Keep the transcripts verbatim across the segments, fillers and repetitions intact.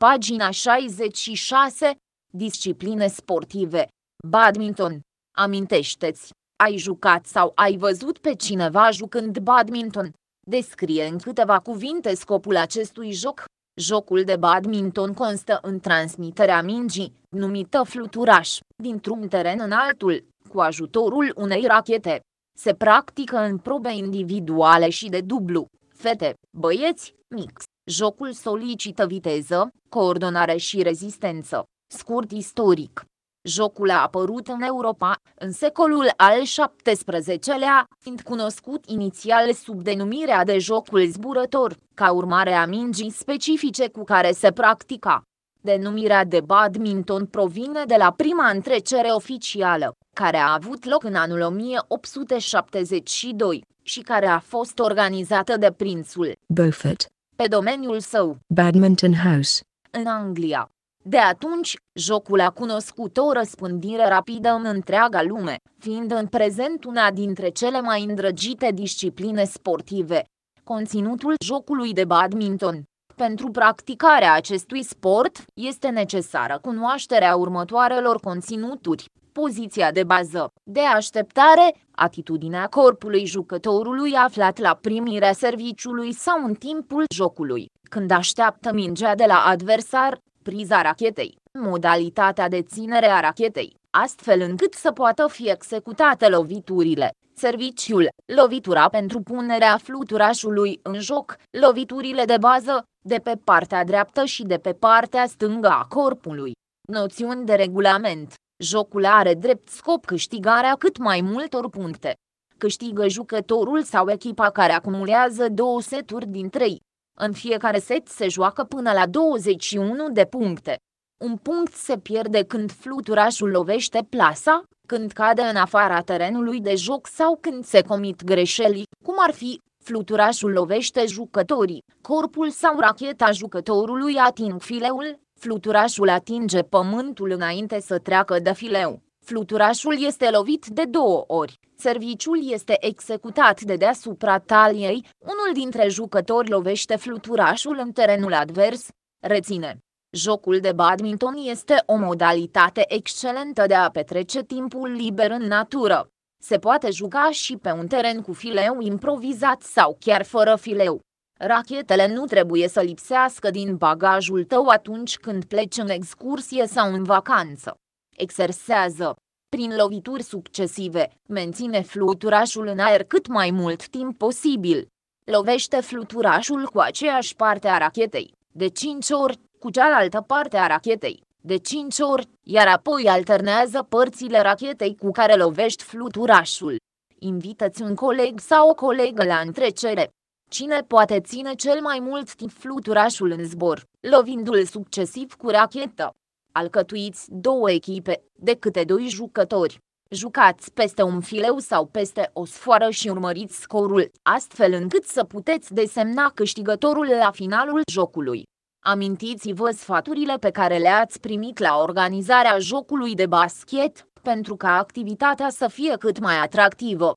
Pagina șaizeci și șase. Discipline sportive. Badminton. Amintește-ți, ai jucat sau ai văzut pe cineva jucând badminton? Descrie în câteva cuvinte scopul acestui joc. Jocul de badminton constă în transmiterea mingii, numită fluturaș, dintr-un teren în altul, cu ajutorul unei rachete. Se practică în probe individuale și de dublu, fete, băieți, mix. Jocul solicită viteză, coordonare și rezistență. Scurt istoric. Jocul a apărut în Europa, în secolul al șaptesprezecelea, fiind cunoscut inițial sub denumirea de jocul zburător, ca urmare a mingii specifice cu care se practica. Denumirea de badminton provine de la prima întrecere oficială, care a avut loc în anul o mie opt sute șaptezeci și doi, și care a fost organizată de prințul Beaufort, pe domeniul său, Badminton House, în Anglia. De atunci, jocul a cunoscut o răspândire rapidă în întreaga lume, fiind în prezent una dintre cele mai îndrăgite discipline sportive. Conținutul jocului de badminton. Pentru practicarea acestui sport, este necesară cunoașterea următoarelor conținuturi: poziția de bază, de așteptare, atitudinea corpului jucătorului aflat la primirea serviciului sau în timpul jocului, când așteaptă mingea de la adversar, priza rachetei, modalitatea de ținere a rachetei, astfel încât să poată fi executate loviturile, serviciul, lovitura pentru punerea fluturașului în joc, loviturile de bază, de pe partea dreaptă și de pe partea stângă a corpului. Noțiuni de regulament. Jocul are drept scop câștigarea cât mai multor puncte. Câștigă jucătorul sau echipa care acumulează două seturi din trei. În fiecare set se joacă până la douăzeci și unu de puncte. Un punct se pierde când fluturașul lovește plasa, când cade în afara terenului de joc sau când se comit greșeli, cum ar fi: fluturașul lovește jucătorii, corpul sau racheta jucătorului ating fileul, fluturașul atinge pământul înainte să treacă de fileu, fluturașul este lovit de două ori, serviciul este executat de deasupra taliei, unul dintre jucători lovește fluturașul în terenul advers. Reține: jocul de badminton este o modalitate excelentă de a petrece timpul liber în natură. Se poate juca și pe un teren cu fileu improvizat sau chiar fără fileu. Rachetele nu trebuie să lipsească din bagajul tău atunci când pleci în excursie sau în vacanță. Exersează. Prin lovituri succesive, menține fluturașul în aer cât mai mult timp posibil. Lovește fluturașul cu aceeași parte a rachetei, de cinci ori, cu cealaltă parte a rachetei, de cinci ori, iar apoi alternează părțile rachetei cu care lovești fluturașul. Invită-ți un coleg sau o colegă la întrecere. Cine poate ține cel mai mult timp fluturașul în zbor, lovindu-l succesiv cu rachetă? Alcătuiți două echipe, de câte doi jucători. Jucați peste un fileu sau peste o sfoară și urmăriți scorul, astfel încât să puteți desemna câștigătorul la finalul jocului. Amintiți-vă sfaturile pe care le-ați primit la organizarea jocului de basket, pentru ca activitatea să fie cât mai atractivă.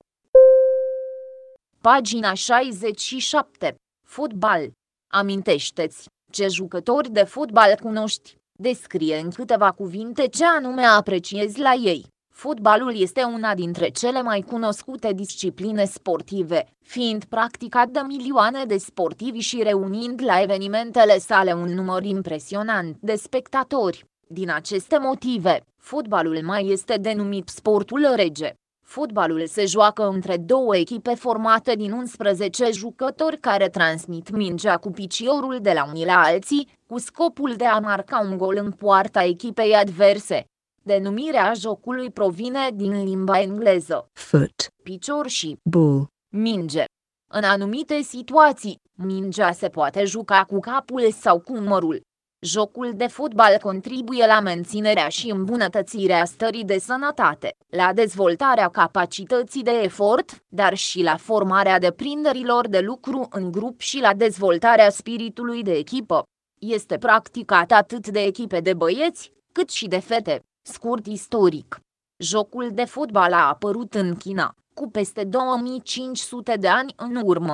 Pagina șaizeci și șapte. Fotbal. Amintește-ți, ce jucători de fotbal cunoști? Descrie în câteva cuvinte ce anume apreciezi la ei. Fotbalul este una dintre cele mai cunoscute discipline sportive, fiind practicat de milioane de sportivi și reunind la evenimentele sale un număr impresionant de spectatori. Din aceste motive, fotbalul mai este denumit sportul rege. Fotbalul se joacă între două echipe formate din unsprezece jucători care transmit mingea cu piciorul de la unii la alții, cu scopul de a marca un gol în poarta echipei adverse. Denumirea jocului provine din limba engleză: foot, picior și ball, minge. În anumite situații, mingea se poate juca cu capul sau cu umărul. Jocul de fotbal contribuie la menținerea și îmbunătățirea stării de sănătate, la dezvoltarea capacității de efort, dar și la formarea deprinderilor de lucru în grup și la dezvoltarea spiritului de echipă. Este practicat atât de echipe de băieți, cât și de fete. Scurt istoric. Jocul de fotbal a apărut în China, cu peste două mii cinci sute de ani în urmă.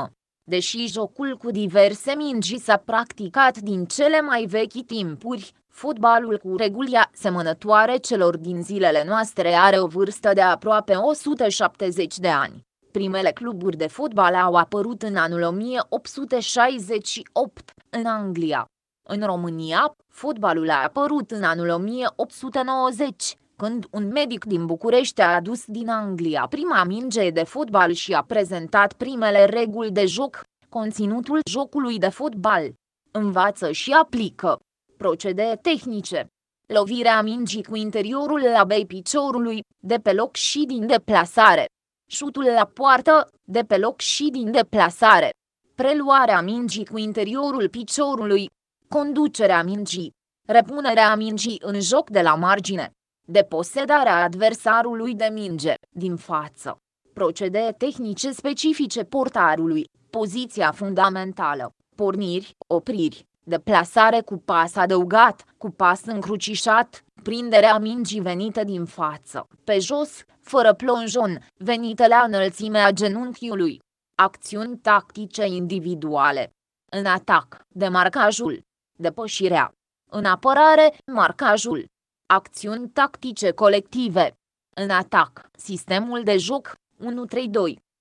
Deși jocul cu diverse mingi s-a practicat din cele mai vechi timpuri, fotbalul cu reguli asemănătoare celor din zilele noastre are o vârstă de aproape o sută șaptezeci de ani. Primele cluburi de fotbal au apărut în anul o mie opt sute șaizeci și opt, în Anglia. În România, fotbalul a apărut în anul o mie opt sute nouăzeci, când un medic din București a adus din Anglia prima minge de fotbal și a prezentat primele reguli de joc, conținutul jocului de fotbal. Învață și aplică. Procedee tehnice. Lovirea mingii cu interiorul labei piciorului, de pe loc și din deplasare. Șutul la poartă, de pe loc și din deplasare. Preluarea mingii cu interiorul piciorului. Conducerea mingii. Repunerea mingii în joc de la margine. Deposedarea adversarului de minge, din față. Procedee tehnice specifice portarului. Poziția fundamentală. Porniri, opriri. Deplasare cu pas adăugat, cu pas încrucișat, prinderea mingii venite din față, pe jos, fără plonjon, venite la înălțimea genunchiului. Acțiuni tactice individuale. În atac, demarcajul. Depășirea. În apărare, marcajul. Acțiuni tactice colective. În atac, sistemul de joc, unu trei doi.